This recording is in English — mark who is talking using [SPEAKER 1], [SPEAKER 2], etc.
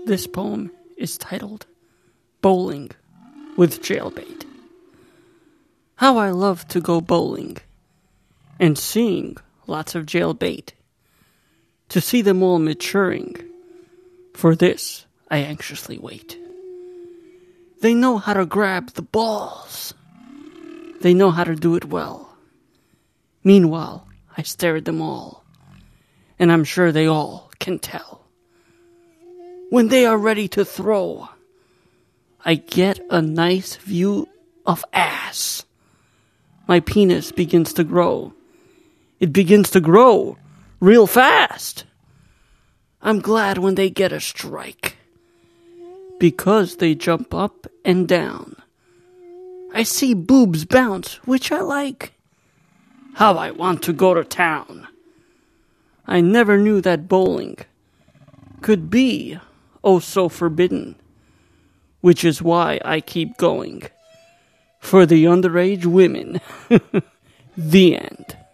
[SPEAKER 1] This poem is titled Bowling with Jailbait. How I love to go bowling and seeing lots of jailbait. To see them all maturing, for this I anxiously wait. They know how to grab the balls. They know how to do it well. Meanwhile, I stare at them all, and I'm sure they all can tell. When they are ready to throw, I get a nice view of ass. My penis begins to grow. It begins to grow real fast. I'm glad when they get a strike, because they jump up and down. I see boobs bounce, which I like. How I want to go to town. I never knew that bowling could be oh so forbidden, which is why I keep going. For the underage women. The end.